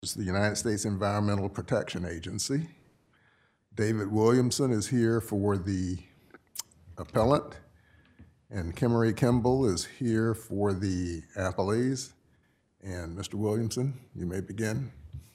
is the United States Environmental Protection Agency. David Williamson is here for the appellant, and Kimmery Kimball is here for the appellees. And Mr. Williamson, you may begin.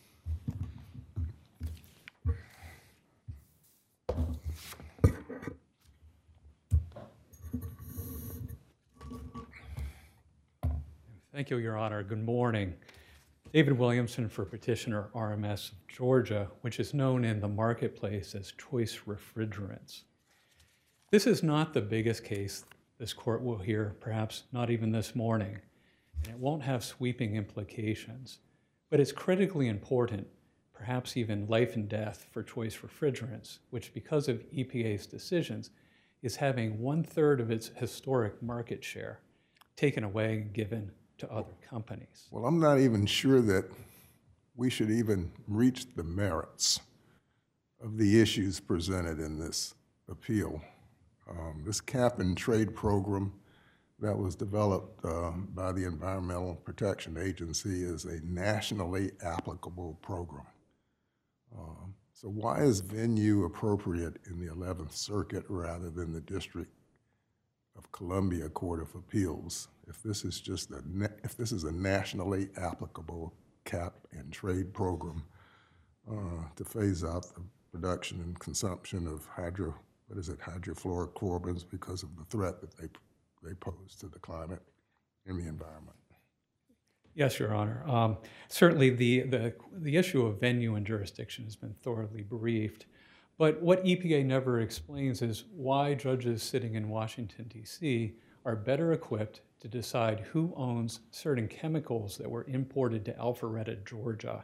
Thank you, Your Honor. Good morning. David Williamson for petitioner RMS of Georgia, which is known in the marketplace as Choice Refrigerants. This is not the biggest case this court will hear, perhaps not even this morning, and it won't have sweeping implications, but it's critically important, perhaps even life and death for Choice Refrigerants, which because of EPA's decisions is having 1/3 of its historic market share taken away and given to other companies. Well, I'm not even sure that we should even reach the merits of the issues presented in this appeal. This cap and trade program that was developed by the Environmental Protection Agency is a nationally applicable program. So why is venue appropriate in the 11th Circuit rather than the District of Columbia Court of Appeals if this is just a nationally applicable cap and trade program to phase out the production and consumption of hydrofluorocarbons because of the threat that they pose to the climate and the environment? Yes, Your Honor. Certainly the issue of venue and jurisdiction has been thoroughly briefed, but what EPA never explains is why judges sitting in Washington, D.C. are better equipped to decide who owns certain chemicals that were imported to Alpharetta, Georgia.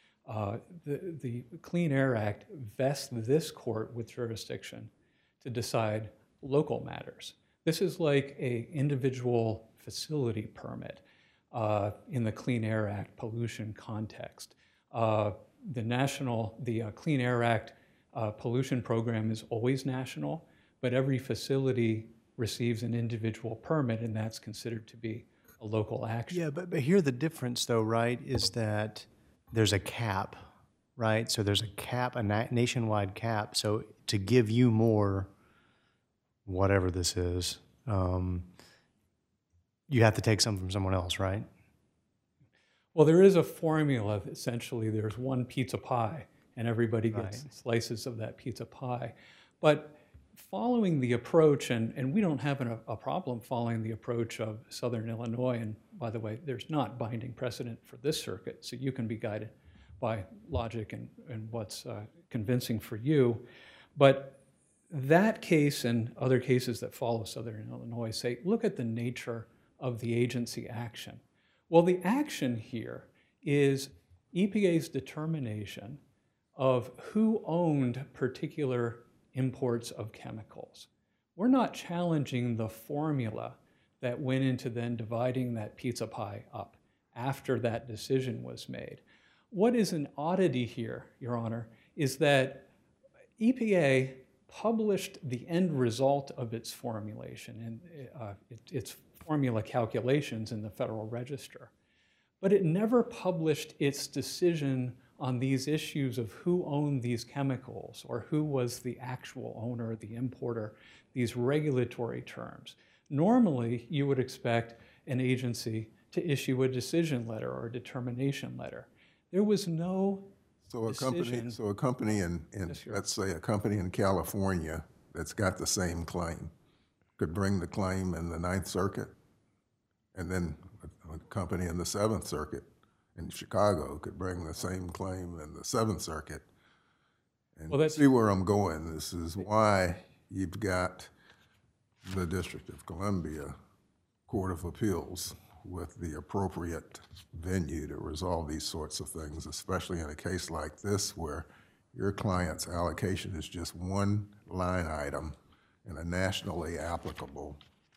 The Clean Air Act vests this court with jurisdiction to decide local matters. This is like an individual facility permit in the Clean Air Act pollution context. The Clean Air Act pollution program is always national, but every facility receives an individual permit, and that's considered to be a local action. Yeah, but here the difference, though, right, is that there's a cap, right? So there's a cap, a nationwide cap. So to give you more, whatever this is, you have to take some from someone else, right? Well, there is a formula. Essentially, there's one pizza pie, and everybody gets slices of that pizza pie. But following the approach, and we don't have a problem following the approach of Southern Illinois, and by the way, there's not binding precedent for this circuit, so you can be guided by logic and what's convincing for you. But that case and other cases that follow Southern Illinois say, look at the nature of the agency action. Well, the action here is EPA's determination of who owned particular imports of chemicals. We're not challenging the formula that went into then dividing that pizza pie up after that decision was made. What is an oddity here, Your Honor, is that EPA published the end result of its formulation and its formula calculations in the Federal Register, but it never published its decision on these issues of who owned these chemicals or who was the actual owner, the importer, these regulatory terms. Normally, you would expect an agency to issue a decision letter or a determination letter. There was no decision. So a company in let's say a company in California that's got the same claim could bring the claim in the 9th Circuit, and then a company in the 7th Circuit in Chicago could bring the same claim in the 7th Circuit. And well, see where I'm going. This is why you've got the District of Columbia Court of Appeals with the appropriate venue to resolve these sorts of things, especially in a case like this where your client's allocation is just one line item in a nationally applicable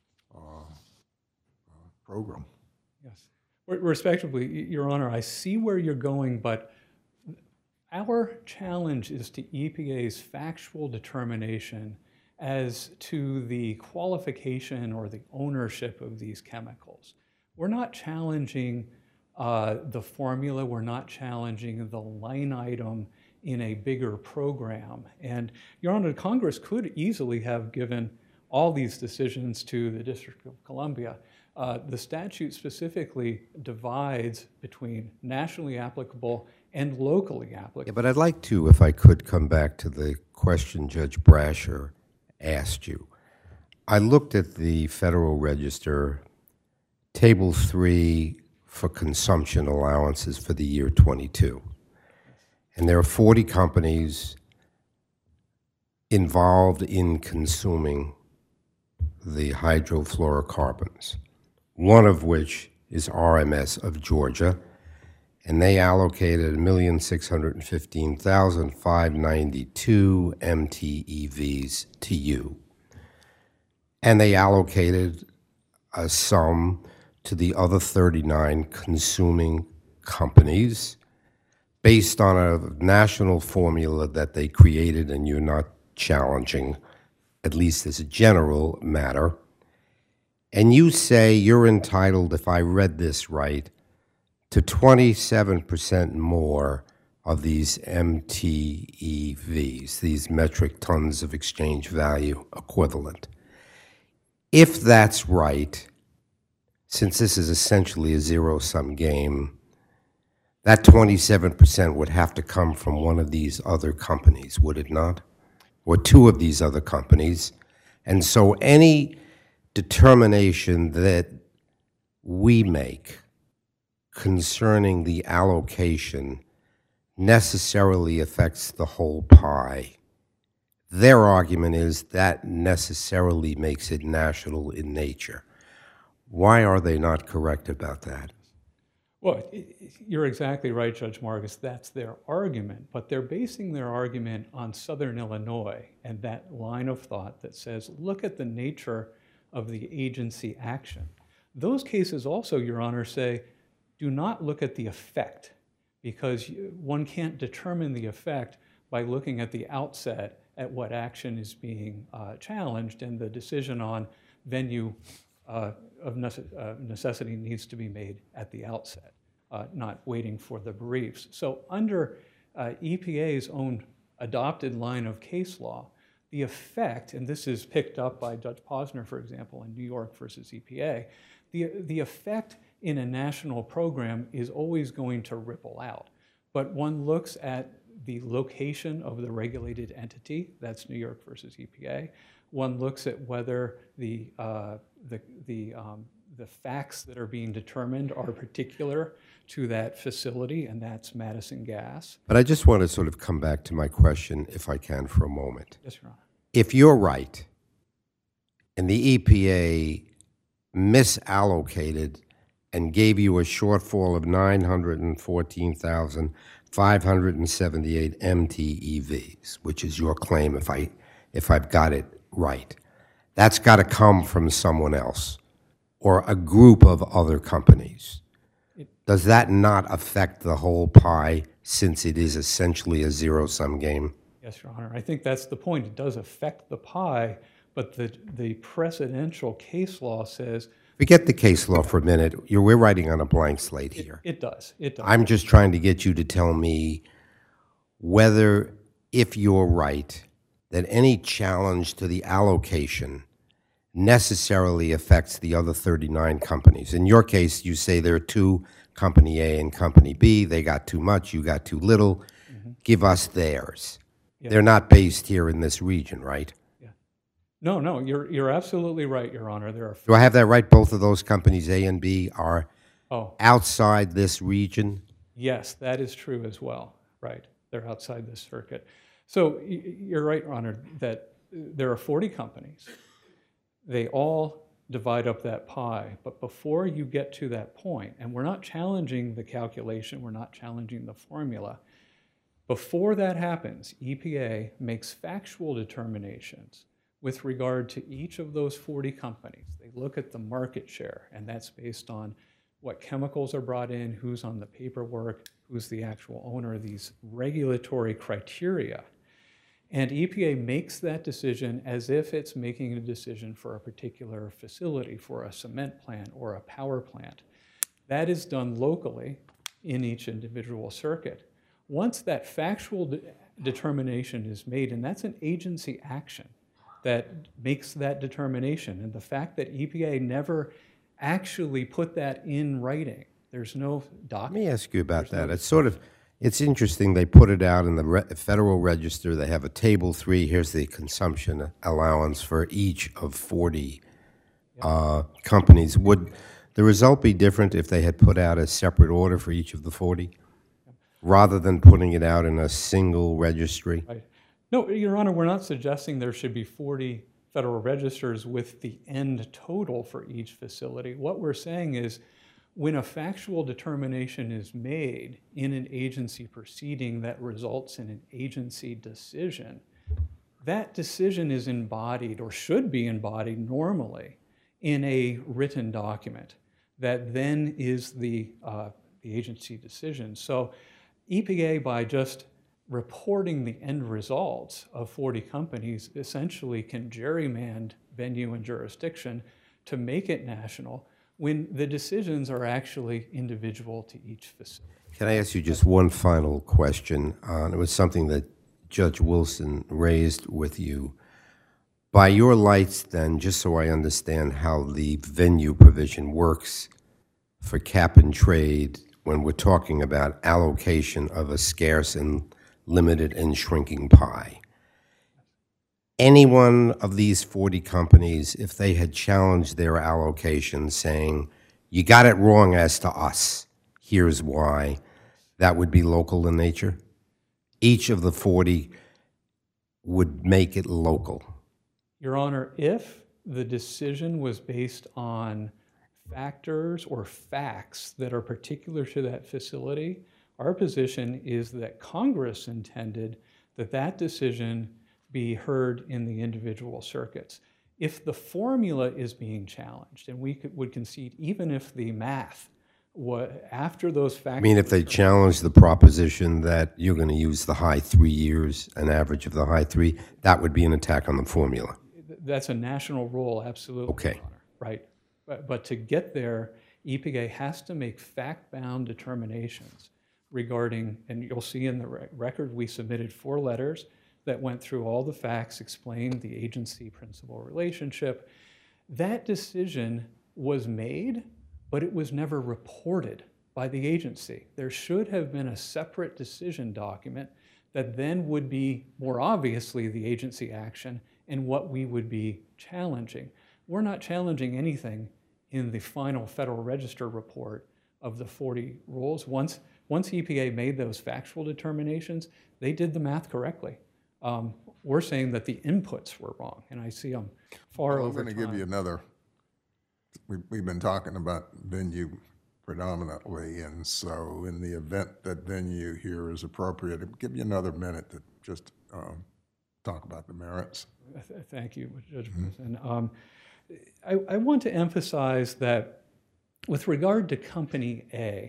program. Yes. Respectively, Your Honor, I see where you're going, but our challenge is to EPA's factual determination as to the qualification or the ownership of these chemicals. We're not challenging the formula. We're not challenging the line item in a bigger program. And, Your Honor, Congress could easily have given all these decisions to the District of Columbia. The statute specifically divides between nationally applicable and locally applicable. Yeah, but I'd like to, if I could, come back to the question Judge Brasher asked you. I looked at the Federal Register, Table 3 for consumption allowances for the year 22. And there are 40 companies involved in consuming the hydrofluorocarbons, one of which is RMS of Georgia, and they allocated 1,615,592 MTEVs to you. And they allocated a sum to the other 39 consuming companies based on a national formula that they created, and you're not challenging, at least as a general matter. And you say you're entitled, if I read this right, to 27% more of these MTEVs, these metric tons of exchange value equivalent. If that's right, since this is essentially a zero-sum game, that 27% would have to come from one of these other companies, would it not? Or two of these other companies. And so any determination that we make concerning the allocation necessarily affects the whole pie. Their argument is that necessarily makes it national in nature. Why are they not correct about that? Well, you're exactly right, Judge Marcus. That's their argument, but they're basing their argument on Southern Illinois and that line of thought that says, look at the nature of the agency action. Those cases also, Your Honor, say, do not look at the effect, because one can't determine the effect by looking at the outset at what action is being challenged, and the decision on venue of necessity needs to be made at the outset, not waiting for the briefs. So under EPA's own adopted line of case law, the effect, and this is picked up by Judge Posner, for example, in New York versus EPA, the effect in a national program is always going to ripple out. But one looks at the location of the regulated entity, that's New York versus EPA. One looks at whether the facts that are being determined are particular to that facility, and that's Madison Gas. But I just want to sort of come back to my question, if I can, for a moment. Yes, Your Honor. If you're right, and the EPA misallocated and gave you a shortfall of 914,578 MTEVs, which is your claim if I've got it right, that's got to come from someone else or a group of other companies. Does that not affect the whole pie, since it is essentially a zero-sum game? Yes, Your Honor. I think that's the point. It does affect the pie, but the precedential case law says... Forget the case law for a minute. We're writing on a blank slate here. It does. It does. I'm just trying to get you to tell me whether, if you're right, that any challenge to the allocation necessarily affects the other 39 companies. In your case, you say there are two, Company A and Company B. They got too much, you got too little. Mm-hmm. Give us theirs. Yeah. They're not based here in this region, right? Yeah. No, you're absolutely right, Your Honor. Do I have that right? Both of those companies, A and B, are outside this region? Yes, that is true as well. Right. They're outside this circuit. So you're right, Your Honor, that there are 40 companies. They all divide up that pie. But before you get to that point, and we're not challenging the calculation, we're not challenging the formula, before that happens, EPA makes factual determinations with regard to each of those 40 companies. They look at the market share, and that's based on what chemicals are brought in, who's on the paperwork, who's the actual owner, these regulatory criteria. And EPA makes that decision as if it's making a decision for a particular facility, for a cement plant or a power plant. That is done locally in each individual circuit. Once that factual determination is made, and that's an agency action that makes that determination, and the fact that EPA never actually put that in writing, there's no Let document. me ask you about that. It's interesting. They put it out in the Federal Register. They have a table 3. Here's the consumption allowance for each of 40 companies. Would the result be different if they had put out a separate order for each of the 40, rather than putting it out in a single registry? Right. No, Your Honor, we're not suggesting there should be 40 Federal Registers with the end total for each facility. What we're saying is, when a factual determination is made in an agency proceeding that results in an agency decision, that decision is embodied, or should be embodied normally, in a written document that then is the agency decision. So EPA, by just reporting the end results of 40 companies, essentially can gerrymander venue and jurisdiction to make it national, when the decisions are actually individual to each facility. Can I ask you just one final question? It was something that Judge Wilson raised with you. By your lights, then, just so I understand how the venue provision works for cap and trade when we're talking about allocation of a scarce and limited and shrinking pie. Any one of these 40 companies, if they had challenged their allocation saying, you got it wrong as to us, here's why, that would be local in nature? Each of the 40 would make it local. Your Honor, if the decision was based on factors or facts that are particular to that facility, our position is that Congress intended that that decision be heard in the individual circuits. If the formula is being challenged, and we would concede even if the math, after those factors... I mean, if they challenge the proposition that you're going to use the high 3 years, an average of the high 3, that would be an attack on the formula. That's a national rule, absolutely, Okay. Your Honor. Right. But to get there, EPA has to make fact-bound determinations regarding, and you'll see in the record, we submitted 4 letters that went through all the facts, explained the agency-principal relationship. That decision was made, but it was never reported by the agency. There should have been a separate decision document that then would be more obviously the agency action and what we would be challenging. We're not challenging anything in the final Federal Register report of the 40 rules. Once EPA made those factual determinations, they did the math correctly. We're saying that the inputs were wrong, and I see them far over time. I'm going to give you another. We've been talking about venue predominantly, and so in the event that venue here is appropriate, I'll give you another minute to just talk about the merits. Thank you, Judge Wilson. I want to emphasize that with regard to Company A,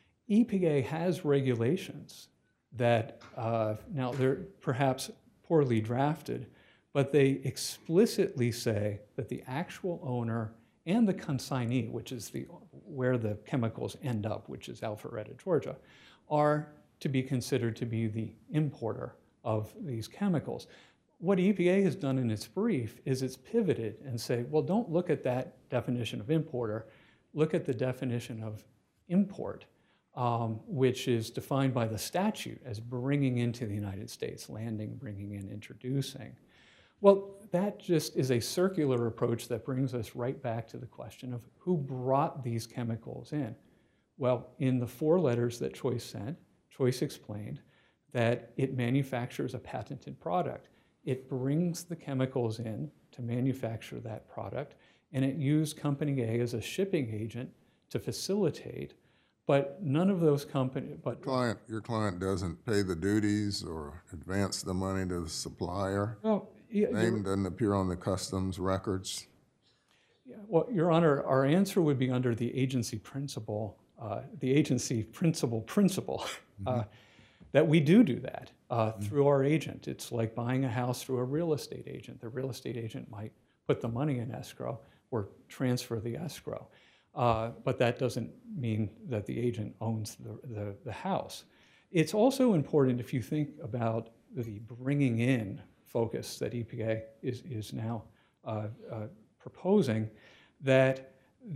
EPA has regulations that, now they're perhaps poorly drafted, but they explicitly say that the actual owner and the consignee, which is where the chemicals end up, which is Alpharetta, Georgia, are to be considered to be the importer of these chemicals. What EPA has done in its brief is it's pivoted and say, well, don't look at that definition of importer, look at the definition of import, which is defined by the statute as bringing into the United States, landing, bringing in, introducing. Well, that just is a circular approach that brings us right back to the question of who brought these chemicals in. Well, in the 4 letters that Choice sent, Choice explained that it manufactures a patented product. It brings the chemicals in to manufacture that product, and it used Company A as a shipping agent to facilitate, but none of those companies... Your client doesn't pay the duties or advance the money to the supplier? Well, yeah, Name doesn't appear on the customs records? Yeah, well, Your Honor, our answer would be under the agency principle, that we do that through our agent. It's like buying a house through a real estate agent. The real estate agent might put the money in escrow or transfer the escrow. but that doesn't mean that the agent owns the house. It's also important if you think about the bringing in focus that EPA is now proposing, that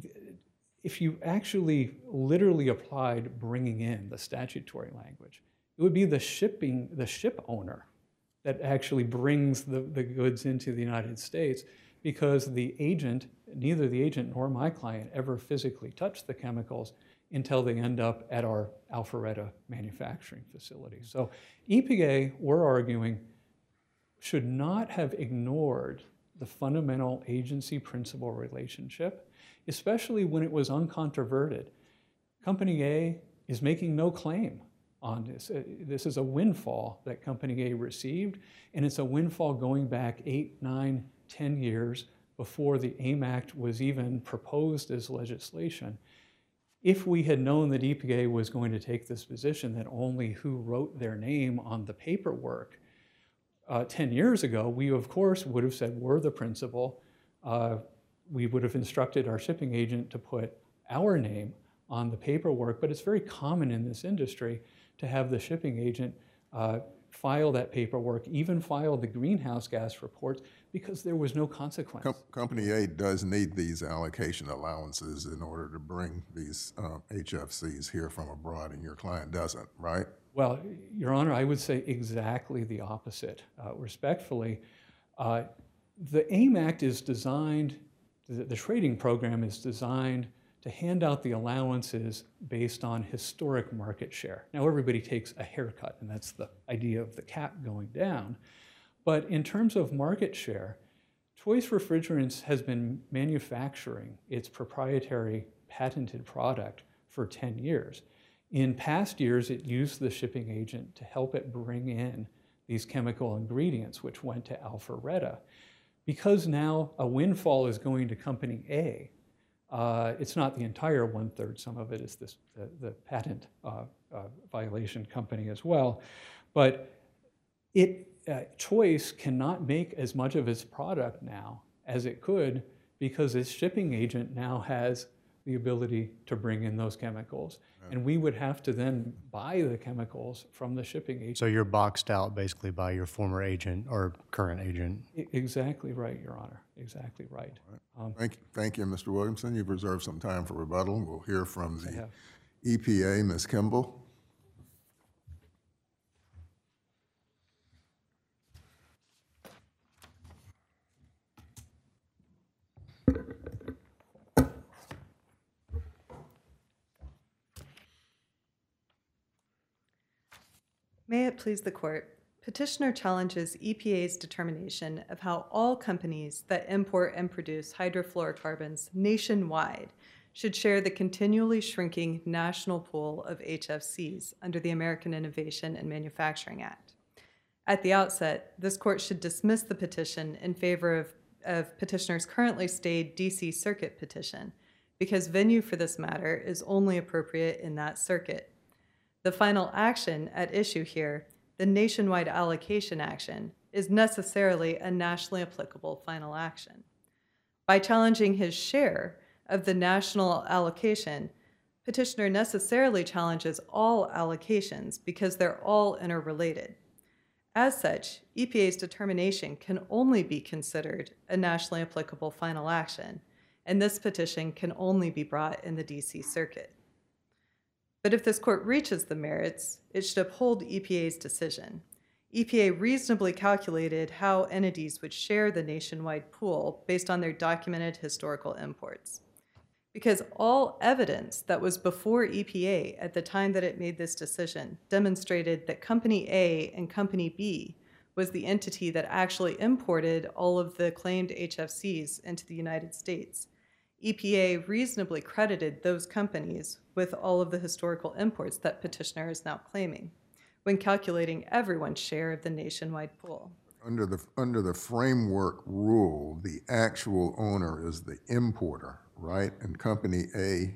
if you actually literally applied bringing in the statutory language, it would be the ship owner that actually brings the goods into the United States, because the agent, neither the agent nor my client ever physically touch the chemicals until they end up at our Alpharetta manufacturing facility. So EPA, we're arguing, should not have ignored the fundamental agency-principal relationship, especially when it was uncontroverted. Company A is making no claim on this. This is a windfall that Company A received, and it's a windfall going back 8, 9, 10 years before the AIM Act was even proposed as legislation. If we had known that EPA was going to take this position that only who wrote their name on the paperwork 10 years ago, we of course would have said we're the principal. We would have instructed our shipping agent to put our name on the paperwork, but it's very common in this industry to have the shipping agent file that paperwork, even file the greenhouse gas reports, because there was no consequence. Company A does need these allocation allowances in order to bring these HFCs here from abroad, and your client doesn't, right? Well, Your Honor, I would say exactly the opposite. Respectfully, the AIM Act is designed, the trading program is designed to hand out the allowances based on historic market share. Now, everybody takes a haircut, and that's the idea of the cap going down. But in terms of market share, Choice Refrigerants has been manufacturing its proprietary patented product for 10 years. In past years, it used the shipping agent to help it bring in these chemical ingredients, which went to Alpharetta. Because now a windfall is going to Company A, it's not the entire 1/3, some of it is the patent violation company as well. But Choice cannot make as much of its product now as it could, because its shipping agent now has the ability to bring in those chemicals. And we would have to then buy the chemicals from the shipping agent. So you're boxed out basically by your former agent or current agent. Exactly right, Your Honor. Exactly right. Thank you, Mr. Williamson. You've reserved some time for rebuttal. We'll hear from the EPA, Ms. Kimball. May it please the Court. Petitioner challenges EPA's determination of how all companies that import and produce hydrofluorocarbons nationwide should share the continually shrinking national pool of HFCs under the American Innovation and Manufacturing Act. At the outset, this Court should dismiss the petition in favor of petitioner's currently stayed D.C. Circuit petition, because venue for this matter is only appropriate in that circuit. The final action at issue here, the nationwide allocation action, is necessarily a nationally applicable final action. By challenging his share of the national allocation, petitioner necessarily challenges all allocations because they're all interrelated. As such, EPA's determination can only be considered a nationally applicable final action, and this petition can only be brought in the D.C. Circuit. But if this Court reaches the merits, it should uphold EPA's decision. EPA reasonably calculated how entities would share the nationwide pool based on their documented historical imports. Because all evidence that was before EPA at the time that it made this decision demonstrated that Company A and Company B was the entity that actually imported all of the claimed HFCs into the United States. EPA reasonably credited those companies with all of the historical imports that petitioner is now claiming when calculating everyone's share of the nationwide pool. Under the framework rule, the actual owner is the importer, right? And Company A,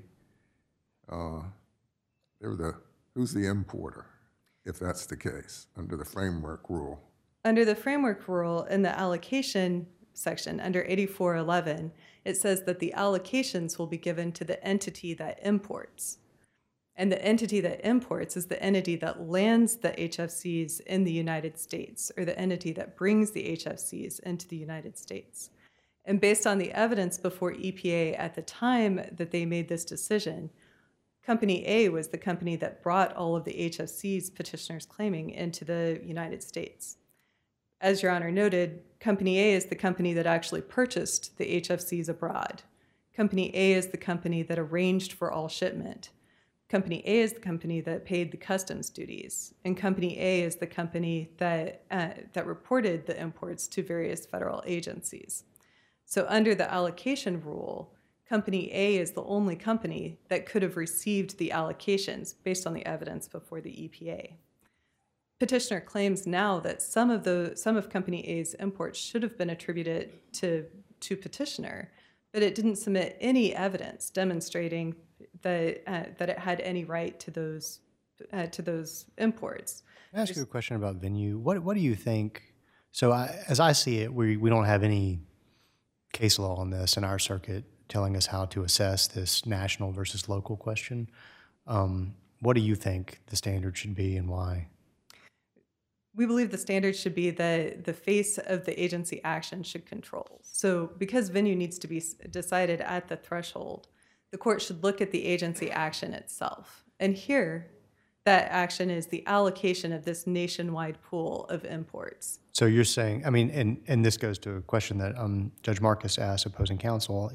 who's the importer, if that's the case, under the framework rule? Under the framework rule in the allocation section, under 8411, it says that the allocations will be given to the entity that imports. And the entity that imports is the entity that lands the HFCs in the United States, or the entity that brings the HFCs into the United States. And based on the evidence before EPA at the time that they made this decision, Company A was the company that brought all of the HFCs petitioners claiming into the United States. As Your Honor noted, Company A is the company that actually purchased the HFCs abroad. Company A is the company that arranged for all shipment. Company A is the company that paid the customs duties, and Company A is the company that reported the imports to various federal agencies. So under the allocation rule, Company A is the only company that could have received the allocations based on the evidence before the EPA. Petitioner claims now that some of Company A's imports should have been attributed to petitioner, but it didn't submit any evidence demonstrating that it had any right to those imports. Can I ask you a question about venue? What do you think? So as I see it, we don't have any case law on this in our circuit telling us how to assess this national versus local question. What do you think the standard should be and why? We believe the standard should be that the face of the agency action should control. So because venue needs to be decided at the threshold, the court should look at the agency action itself. And here, that action is the allocation of this nationwide pool of imports. So you're saying, I mean, and this goes to a question that Judge Marcus asked opposing counsel,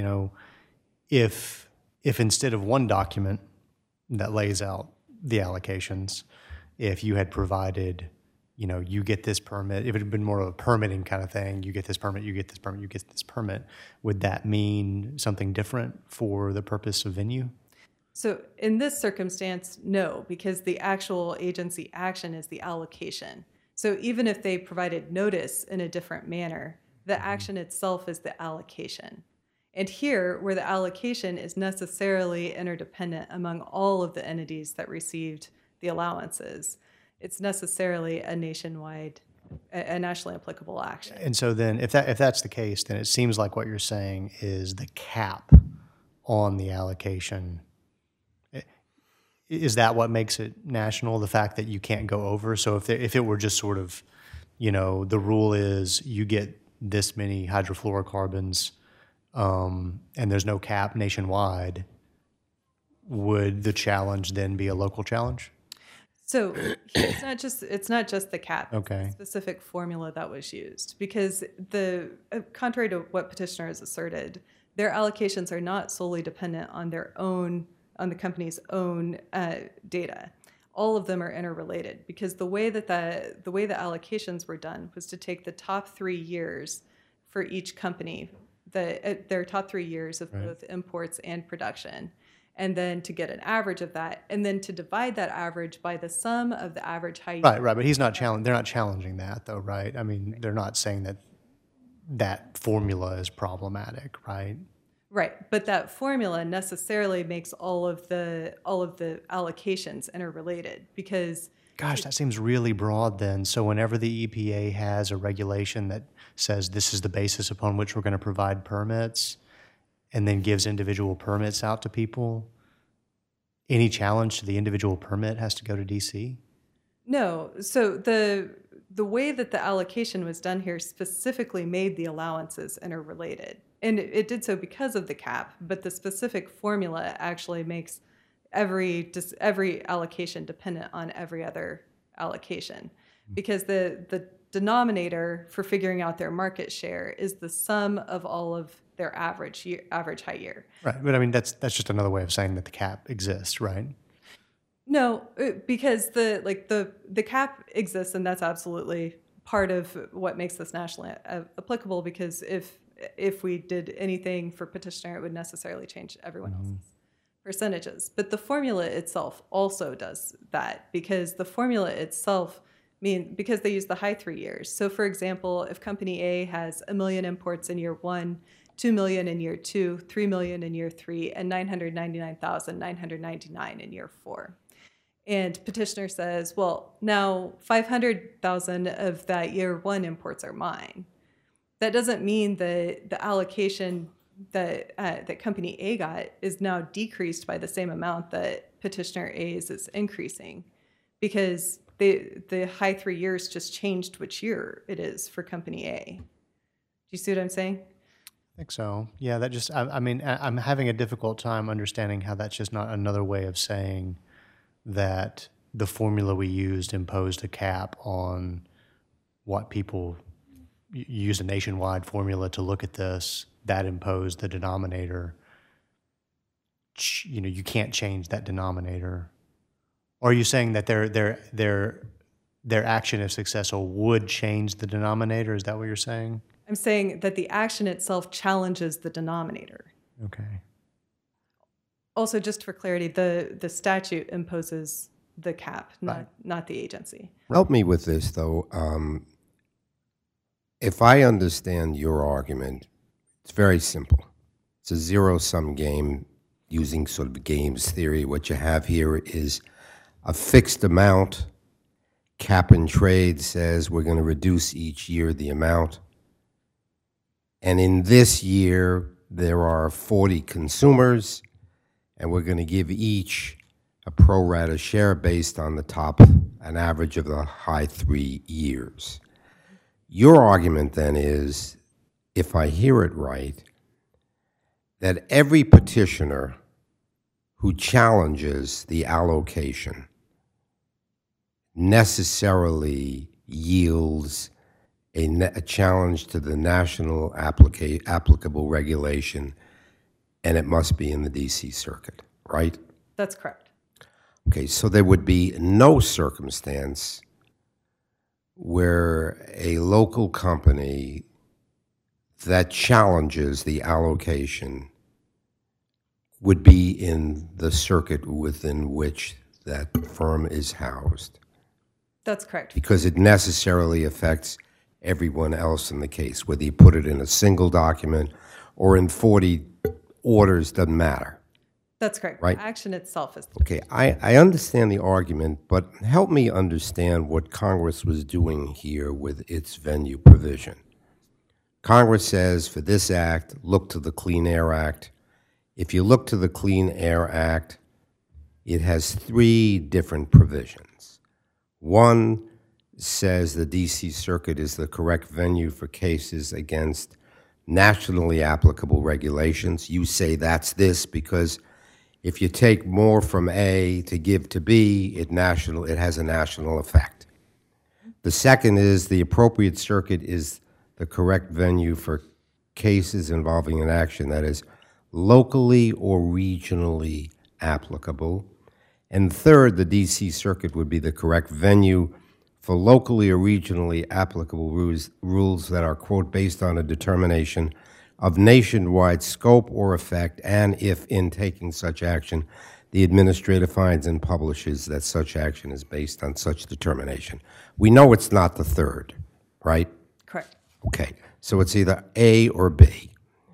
if instead of one document that lays out the allocations, if you had provided, you get this permit, if it had been more of a permitting kind of thing, you get this permit, you get this permit, you get this permit, would that mean something different for the purpose of venue? So in this circumstance, no, because the actual agency action is the allocation. So even if they provided notice in a different manner, the action itself is the allocation. And here, where the allocation is necessarily interdependent among all of the entities that received the allowances, it's necessarily a nationwide, a nationally applicable action. And so then if that's the case, then it seems like what you're saying is the cap on the allocation. Is that what makes it national, the fact that you can't go over? So if it were just sort of, the rule is you get this many hydrofluorocarbons and there's no cap nationwide, would the challenge then be a local challenge? So it's not just the cap. Okay. It's the specific formula that was used, because contrary to what petitioner has asserted, their allocations are not solely dependent on on the company's own data. All of them are interrelated, because the way the allocations were done was to take the top 3 years for each company, their top 3 years of both imports and production, and then to get an average of that, and then to divide that average by the sum of the average high yield. Right, but they're not challenging that though, right? I mean, they're not saying that formula is problematic, right? Right, but that formula necessarily makes all of the allocations interrelated, because gosh, that seems really broad then. So whenever the EPA has a regulation that says this is the basis upon which we're going to provide permits, and then gives individual permits out to people, any challenge to the individual permit has to go to DC? No. So the way that the allocation was done here specifically made the allowances interrelated. And it did so because of the cap, but the specific formula actually makes every allocation dependent on every other allocation, because the denominator for figuring out their market share is the sum of all of their average high year. Right, but I mean that's just another way of saying that the cap exists, right? No, because the cap exists, and that's absolutely part of what makes this nationally applicable. Because if we did anything for petitioner, it would necessarily change everyone else's percentages. But the formula itself also does that, because the formula itself because they use the high 3 years. So for example, if company A has 1 million imports in year 1, 2 million in year 2, 3 million in year 3, and 999,999 in year 4. And petitioner says, well, now 500,000 of that year 1 imports are mine. That doesn't mean that the allocation that Company A got is now decreased by the same amount that Petitioner A's is increasing, because the high 3 years just changed which year it is for Company A. Do you see what I'm saying? I think so. Yeah, that just, I mean, I'm having a difficult time understanding how that's just not another way of saying that the formula we used imposed a cap on what people use, a nationwide formula to look at this, that imposed the denominator. You know, you can't change that denominator. Or are you saying that their action, if successful, would change the denominator? Is that what you're saying? I'm saying that the action itself challenges the denominator. Okay. Also, just for clarity, the statute imposes the cap, Right. not the agency. Help me with this, though. If I understand your argument, it's very simple. It's a zero-sum game using sort of games theory. What you have here is a fixed amount. Cap and trade says we're going to reduce each year the amount. And in this year, there are 40 consumers, and we're going to give each a pro rata share based on the top, an average of the high 3 years. Your argument then is, if I hear it right, that every petitioner who challenges the allocation necessarily yields a challenge to the national applicable regulation, and it must be in the D.C. Circuit, right? That's correct. Okay, so there would be no circumstance where a local company that challenges the allocation would be in the circuit within which that firm is housed, That's correct. because it necessarily affects everyone else in the case, whether you put it in a single document or in 40 orders, doesn't matter. That's correct. Right. The action itself is. Okay, I understand the argument, but help me understand what Congress was doing here with its venue provision. Congress says for this act, look to the Clean Air Act. If you look to the Clean Air Act, it has 3 different provisions. One says the D.C. Circuit is the correct venue for cases against nationally applicable regulations. You say that's this because if you take more from A to give to B, it has a national effect. The second is the appropriate circuit is the correct venue for cases involving an action that is locally or regionally applicable. And third, the D.C. Circuit would be the correct venue for locally or regionally applicable rules that are, quote, based on a determination of nationwide scope or effect, and if in taking such action, the administrator finds and publishes that such action is based on such determination. We know it's not the third, right? Correct. Okay, so it's either A or B.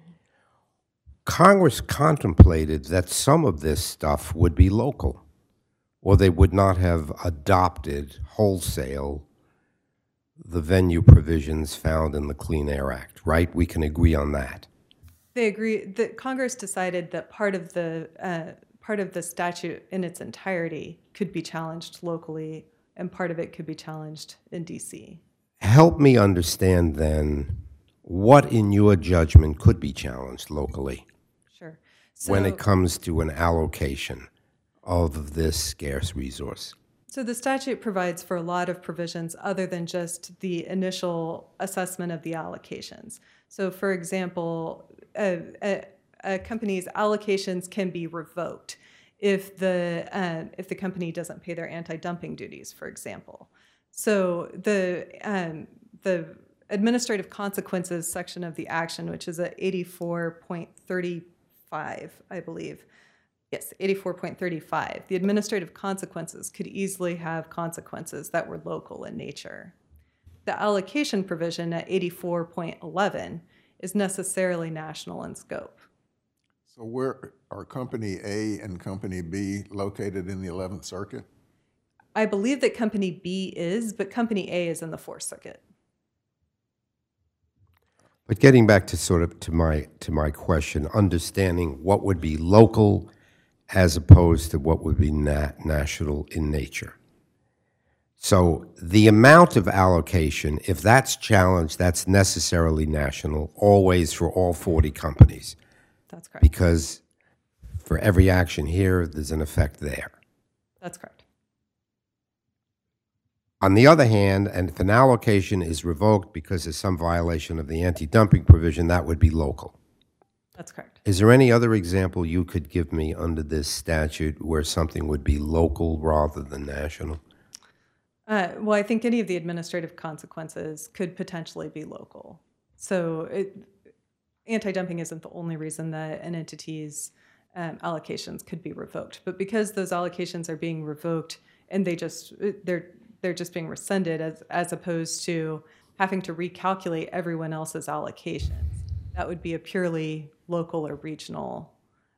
Congress contemplated that some of this stuff would be local, or they would not have adopted wholesale the venue provisions found in the Clean Air Act, right? We can agree on that. They agree that Congress decided that part of the statute in its entirety could be challenged locally, and part of it could be challenged in D.C. Help me understand then what in your judgment could be challenged locally Sure. when it comes to an allocation of this scarce resource. So the statute provides for a lot of provisions other than just the initial assessment of the allocations. So, for example, a company's allocations can be revoked if the company doesn't pay their anti-dumping duties, for example. So the administrative consequences section of the action, which is at 84.35, I believe. Yes, 84.35. The administrative consequences could easily have consequences that were local in nature. The allocation provision at 84.11 is necessarily national in scope. So where are Company A and Company B located in the 11th Circuit? I believe that Company B is, but Company A is in the 4th Circuit. But getting back to sort of to my question, understanding what would be local as opposed to what would be national in nature. So the amount of allocation, if that's challenged, that's necessarily national, always for all 40 companies, That's correct. because for every action here, there's an effect there. That's correct. On the other hand, and if an allocation is revoked because of some violation of the anti-dumping provision, that would be local. That's correct. Is there any other example you could give me under this statute where something would be local rather than national? Well, I think any of the administrative consequences could potentially be local. So anti-dumping isn't the only reason that an entity's allocations could be revoked. But because those allocations are being revoked and they're just being rescinded as opposed to having to recalculate everyone else's allocations, that would be a purely local or regional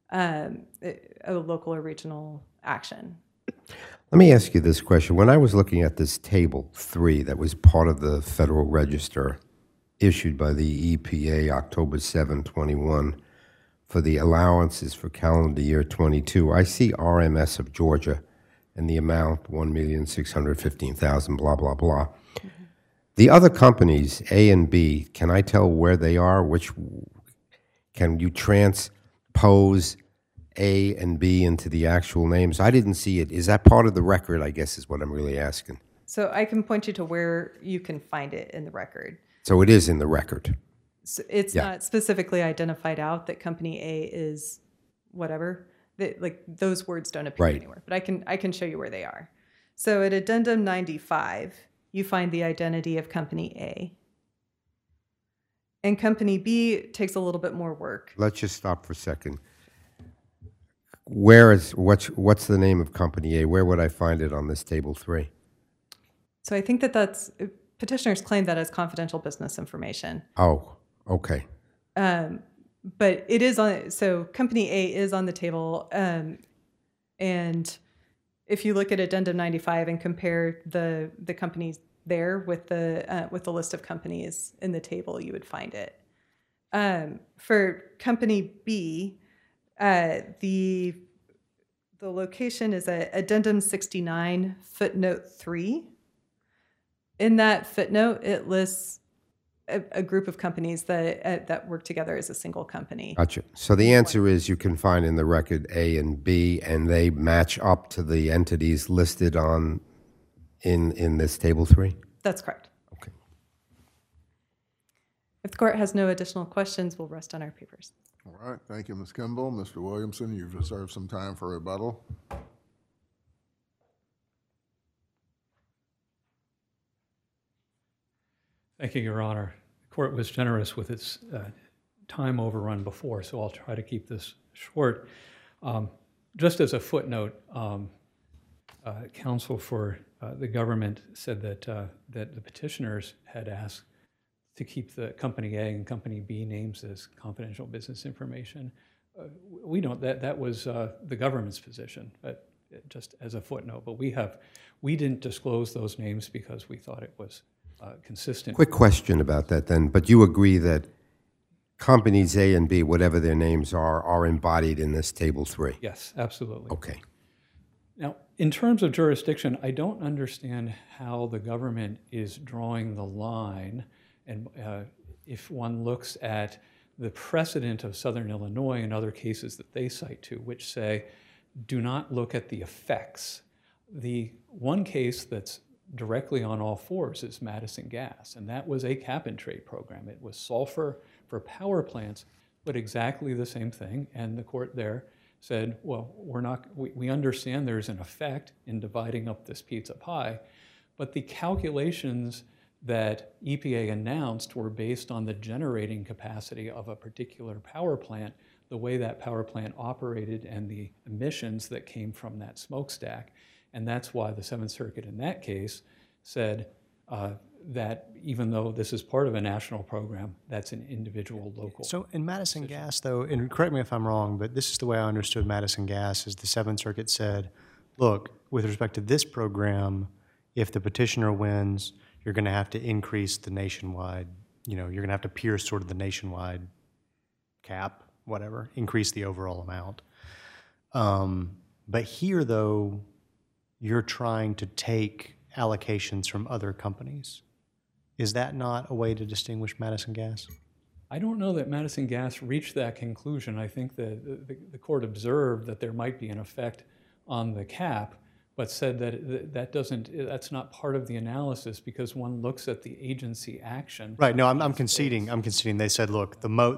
action. Let me ask you this question. When I was looking at this Table 3 that was part of the Federal Register issued by the EPA October 7, 21, for the allowances for calendar year 22, I see RMS of Georgia and the amount, $1,615,000, blah, blah, blah. Mm-hmm. The other companies, A and B, can I tell where they are? Can you transpose A and B into the actual names? I didn't see it. Is that part of the record, I guess, is what I'm really asking. So I can point you to where you can find it in the record. So it is in the record. So it's not specifically identified out that company A is whatever. Like those words don't appear anywhere, but I can show you where they are. So at Addendum 95, you find the identity of company A. And company B takes a little bit more work. Let's just stop for a second. What's the name of company A? Where would I find it on this Table 3? So I think that's petitioners claim that as confidential business information. Oh, okay. But it is on. So company A is on the table, and if you look at Addendum 95 and compare the companies there with the list of companies in the table, you would find it. For company B, the location is at Addendum 69, footnote 3. In that footnote, it lists a group of companies that work together as a single company. Gotcha. So the answer is you can find in the record A and B, and they match up to the entities listed in this Table 3? That's correct. Okay. If the court has no additional questions, we'll rest on our papers. All right, thank you, Ms. Kimball. Mr. Williamson, you've reserved some time for rebuttal. Thank you, Your Honor. The court was generous with its time overrun before, so I'll try to keep this short. Just as a footnote, counsel for the government said that the petitioners had asked to keep the Company A and Company B names as confidential business information. We don't. That was the government's position, but just as a footnote. But we didn't disclose those names because we thought it was consistent. Quick question about that then, but you agree that companies A and B, whatever their names are embodied in this Table 3? Yes, absolutely. Okay. Now, in terms of jurisdiction, I don't understand how the government is drawing the line, and if one looks at the precedent of Southern Illinois and other cases that they cite to, which say, do not look at the effects. The one case that's directly on all fours is Madison Gas, and that was a cap-and-trade program. It was sulfur for power plants, but exactly the same thing, and the court there said, well, we understand there's an effect in dividing up this pizza pie, but the calculations that EPA announced were based on the generating capacity of a particular power plant, the way that power plant operated and the emissions that came from that smokestack. And that's why the Seventh Circuit in that case said that even though this is part of a national program, that's an individual local. So in Madison Gas, though, and correct me if I'm wrong, but this is the way I understood Madison Gas, is the Seventh Circuit said, look, with respect to this program, if the petitioner wins, you're going to have to increase the nationwide you're going to have to pierce sort of the nationwide cap, whatever, increase the overall amount. But here, though, you're trying to take allocations from other companies. Is that not a way to distinguish Madison Gas? I don't know that Madison Gas reached that conclusion. I think that the court observed that there might be an effect on the cap, but said that that's not part of the analysis because one looks at the agency action. Right. No, I'm conceding. I'm conceding. They said, look,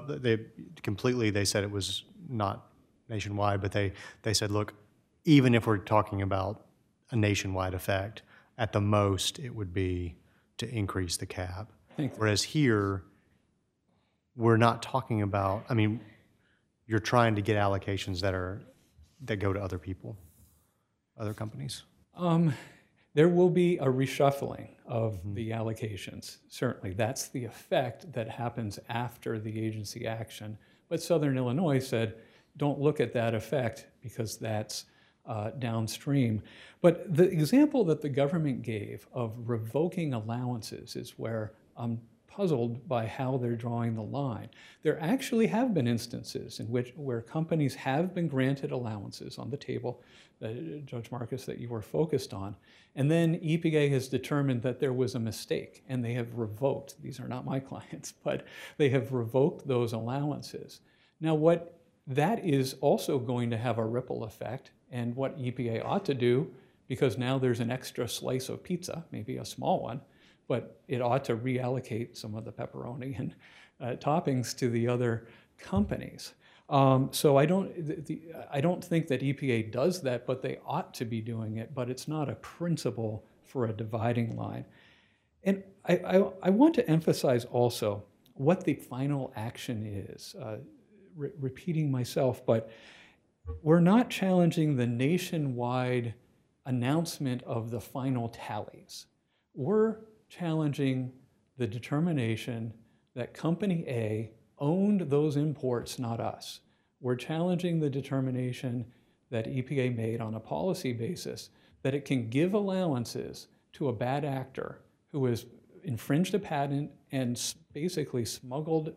they said it was not nationwide, but they said, look, even if we're talking about a nationwide effect, at the most it would be to increase the cap. Whereas here, we're not talking about, I mean, you're trying to get allocations that go to other people, other companies. There will be a reshuffling of the allocations. Certainly, that's the effect that happens after the agency action. But Southern Illinois said, don't look at that effect because that's downstream. But the example that the government gave of revoking allowances is where I'm puzzled by how they're drawing the line. There actually have been instances in where companies have been granted allowances on the table, Judge Marcus, that you were focused on, and then EPA has determined that there was a mistake, and they have revoked, these are not my clients, but they have revoked those allowances. Now, what that is also going to have a ripple effect, and what EPA ought to do, because now there's an extra slice of pizza, maybe a small one, but it ought to reallocate some of the pepperoni and toppings to the other companies. So I don't think that EPA does that, but they ought to be doing it, but it's not a principle for a dividing line. And I want to emphasize also what the final action is. Repeating myself, but we're not challenging the nationwide announcement of the final tallies. We're challenging the determination that Company A owned those imports, not us. We're challenging the determination that EPA made on a policy basis that it can give allowances to a bad actor who has infringed a patent and basically smuggled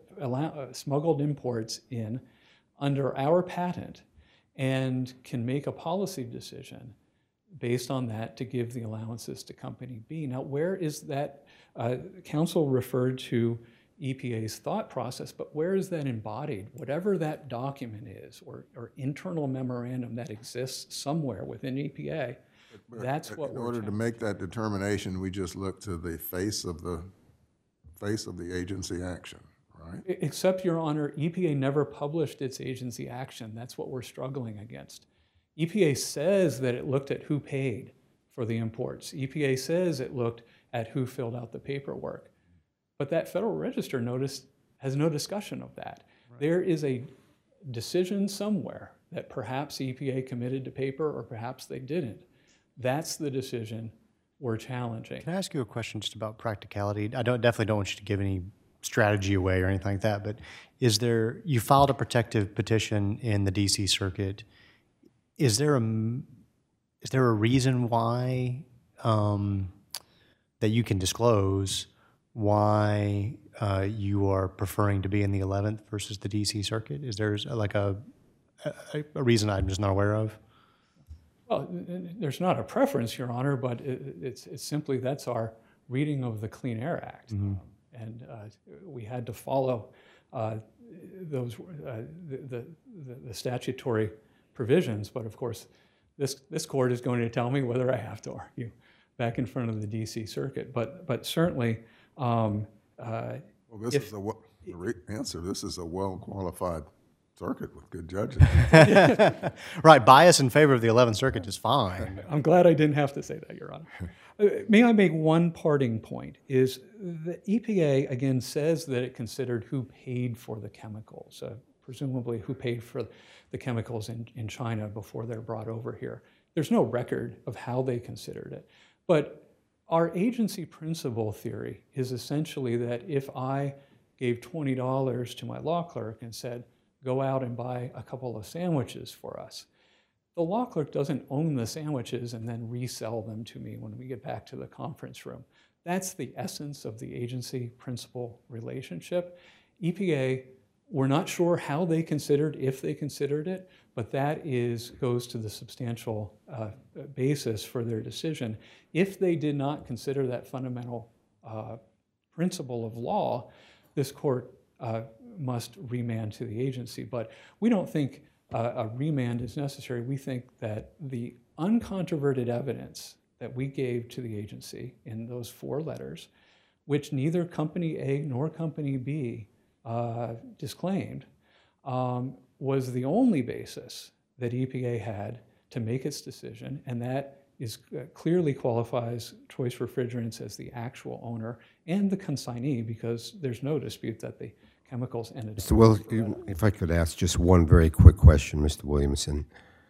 imports in under our patent and can make a policy decision based on that to give the allowances to Company B. Now, where is that? Council referred to EPA's thought process, but where is that embodied? Whatever that document is, or internal memorandum that exists somewhere within EPA, that's what we're in order to make that determination, we just look to the face of the agency action, right? Except, Your Honor, EPA never published its agency action. That's what we're struggling against. EPA says that it looked at who paid for the imports. EPA says it looked at who filled out the paperwork. But that Federal Register notice has no discussion of that. Right. There is a decision somewhere that perhaps EPA committed to paper or perhaps they didn't. That's the decision we're challenging. Can I ask you a question just about practicality? I definitely don't want you to give any strategy away or anything like that, but you filed a protective petition in the DC Circuit. Is there a reason why that you can disclose why you are preferring to be in the 11th versus the DC Circuit? Is there like a reason I'm just not aware of? Well, there's not a preference, Your Honor, but it's simply that's our reading of the Clean Air Act, and we had to follow the statutory provisions. But of course, this court is going to tell me whether I have to argue back in front of the DC Circuit. But certainly, well, this is This is a well-qualified circuit with good judges. Right, bias in favor of the 11th Circuit is fine. I'm glad I didn't have to say that, Your Honor. May I make one parting point? Is the EPA, again, says that it considered who paid for the chemicals, presumably who paid for the chemicals in China before they're brought over here. There's no record of how they considered it. But our agency principle theory is essentially that if I gave $20 to my law clerk and said, go out and buy a couple of sandwiches for us, the law clerk doesn't own the sandwiches and then resell them to me when we get back to the conference room. That's the essence of the agency-principal relationship. EPA, we're not sure how they considered, if they considered it, but that goes to the substantial basis for their decision. If they did not consider that fundamental principle of law, this court must remand to the agency. But we don't think a remand is necessary. We think that the uncontroverted evidence that we gave to the agency in those 4 letters, which neither Company A nor Company B disclaimed, was the only basis that EPA had to make its decision, and that clearly qualifies Choice Refrigerants as the actual owner and the consignee, because there's no dispute that the chemicals ended up. Mr. Well, if I could ask just one very quick question, Mr. Williamson.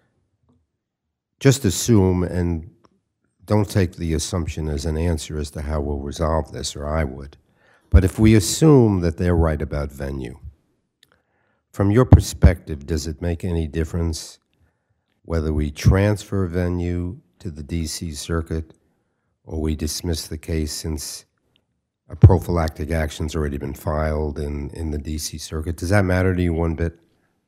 Just assume, and don't take the assumption as an answer as to how we'll resolve this, or I would, but if we assume that they're right about venue, from your perspective, does it make any difference whether we transfer venue to the D.C. Circuit or we dismiss the case since a prophylactic action's already been filed in the D.C. Circuit? Does that matter to you one bit?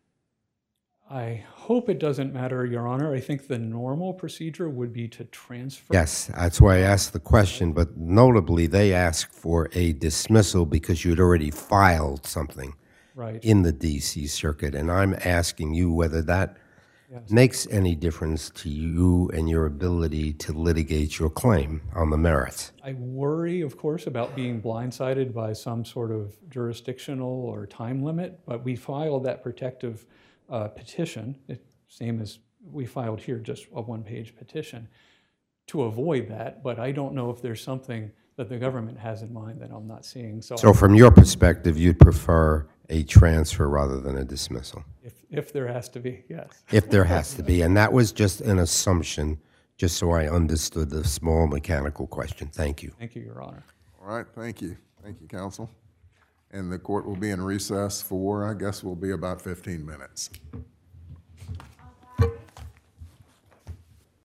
I hope it doesn't matter, Your Honor. I think the normal procedure would be to transfer. Yes, that's why I asked the question, but notably they asked for a dismissal because you'd already filed something in the D.C. Circuit, and I'm asking you whether that makes any difference to you and your ability to litigate your claim on the merits. I worry, of course, about being blindsided by some sort of jurisdictional or time limit, but we filed that protective petition, same as we filed here, just a 1-page petition, to avoid that, but I don't know if there's something that the government has in mind that I'm not seeing. So from your perspective, you'd prefer a transfer rather than a dismissal? If there has to be, yes. If there has to be, and that was just an assumption, just so I understood the small mechanical question. Thank you. Thank you, Your Honor. All right, thank you. Thank you, counsel. And the court will be in recess for, I guess, will be about 15 minutes.